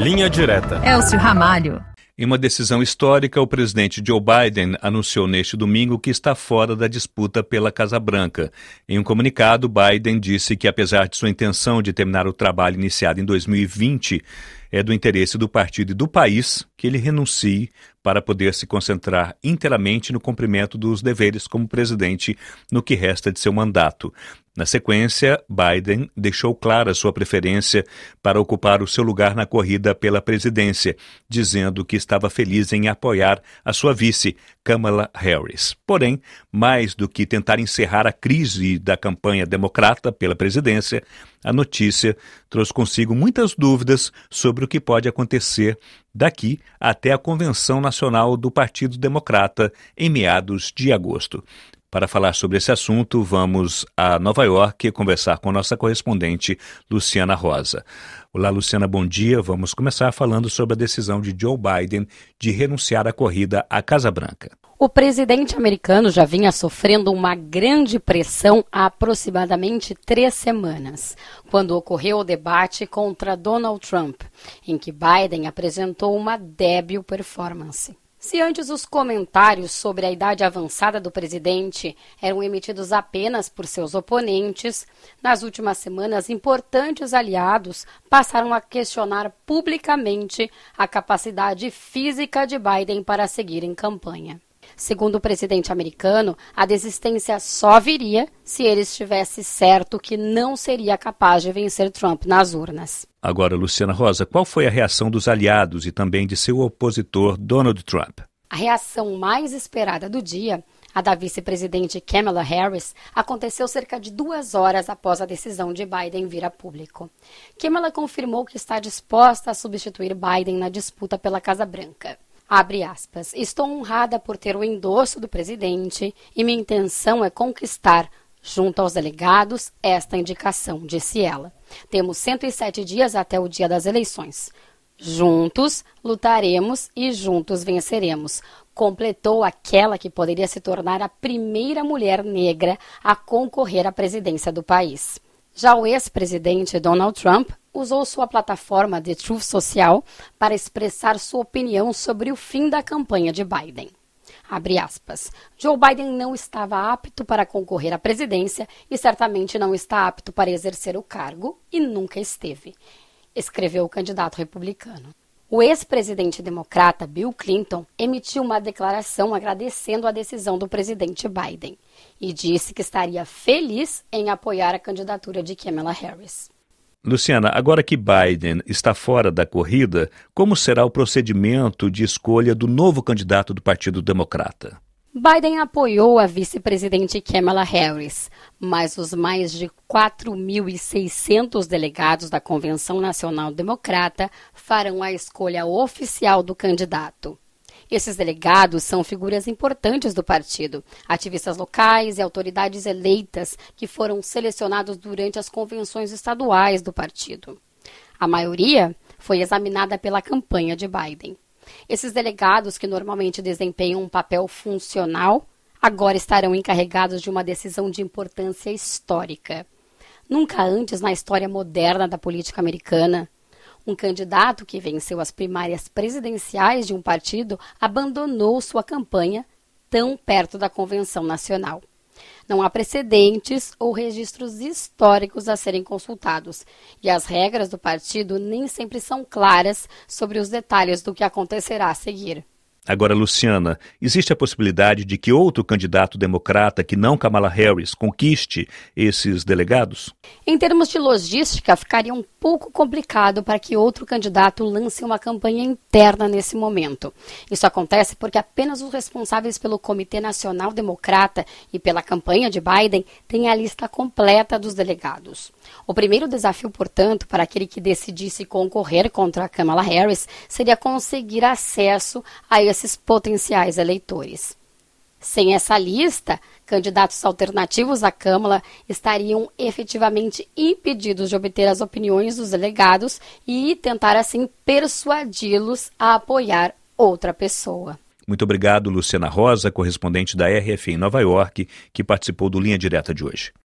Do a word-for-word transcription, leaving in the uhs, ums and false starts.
Linha Direta. Elcio Ramalho. Em uma decisão histórica, o presidente Joe Biden anunciou neste domingo que está fora da disputa pela Casa Branca. Em um comunicado, Biden disse que, apesar de sua intenção de terminar o trabalho iniciado em dois mil e vinte, é do interesse do partido e do país que ele renuncie para poder se concentrar inteiramente no cumprimento dos deveres como presidente no que resta de seu mandato. Na sequência, Biden deixou clara sua preferência para ocupar o seu lugar na corrida pela presidência, dizendo que estava feliz em apoiar a sua vice, Kamala Harris. Porém, mais do que tentar encerrar a crise da campanha democrata pela presidência, a notícia trouxe consigo muitas dúvidas sobre o que pode acontecer daqui até a Convenção Nacional do Partido Democrata em meados de agosto. Para falar sobre esse assunto, vamos a Nova York conversar com nossa correspondente Luciana Rosa. Olá, Luciana, bom dia. Vamos começar falando sobre a decisão de Joe Biden de renunciar à corrida à Casa Branca. O presidente americano já vinha sofrendo uma grande pressão há aproximadamente três semanas, quando ocorreu o debate contra Donald Trump, em que Biden apresentou uma débil performance. Se antes os comentários sobre a idade avançada do presidente eram emitidos apenas por seus oponentes, nas últimas semanas, importantes aliados passaram a questionar publicamente a capacidade física de Biden para seguir em campanha. Segundo o presidente americano, a desistência só viria se ele estivesse certo que não seria capaz de vencer Trump nas urnas. Agora, Luciana Rosa, qual foi a reação dos aliados e também de seu opositor Donald Trump? A reação mais esperada do dia, a da vice-presidente Kamala Harris, aconteceu cerca de duas horas após a decisão de Biden vir a público. Kamala confirmou que está disposta a substituir Biden na disputa pela Casa Branca. Abre aspas, estou honrada por ter o endosso do presidente e minha intenção é conquistar, junto aos delegados, esta indicação, disse ela. Temos cento e sete dias até o dia das eleições. Juntos lutaremos e juntos venceremos, completou aquela que poderia se tornar a primeira mulher negra a concorrer à presidência do país. Já o ex-presidente Donald Trump usou sua plataforma The Truth Social para expressar sua opinião sobre o fim da campanha de Biden. Abre aspas. Joe Biden não estava apto para concorrer à presidência e certamente não está apto para exercer o cargo e nunca esteve, escreveu o candidato republicano. O ex-presidente democrata Bill Clinton emitiu uma declaração agradecendo a decisão do presidente Biden e disse que estaria feliz em apoiar a candidatura de Kamala Harris. Luciana, agora que Biden está fora da corrida, como será o procedimento de escolha do novo candidato do Partido Democrata? Biden apoiou a vice-presidente Kamala Harris, mas os mais de quatro mil e seiscentos delegados da Convenção Nacional Democrata farão a escolha oficial do candidato. Esses delegados são figuras importantes do partido, ativistas locais e autoridades eleitas que foram selecionados durante as convenções estaduais do partido. A maioria foi examinada pela campanha de Biden. Esses delegados, que normalmente desempenham um papel funcional, agora estarão encarregados de uma decisão de importância histórica. Nunca antes na história moderna da política americana, um candidato que venceu as primárias presidenciais de um partido abandonou sua campanha tão perto da Convenção Nacional. Não há precedentes ou registros históricos a serem consultados, e as regras do partido nem sempre são claras sobre os detalhes do que acontecerá a seguir. Agora, Luciana, existe a possibilidade de que outro candidato democrata que não Kamala Harris conquiste esses delegados? Em termos de logística, ficaria um pouco complicado para que outro candidato lance uma campanha interna nesse momento. Isso acontece porque apenas os responsáveis pelo Comitê Nacional Democrata e pela campanha de Biden têm a lista completa dos delegados. O primeiro desafio, portanto, para aquele que decidisse concorrer contra a Kamala Harris seria conseguir acesso a esses potenciais eleitores. Sem essa lista, candidatos alternativos à Câmara estariam efetivamente impedidos de obter as opiniões dos delegados e tentar, assim, persuadi-los a apoiar outra pessoa. Muito obrigado, Luciana Rosa, correspondente da R F em Nova York, que participou do Linha Direta de hoje.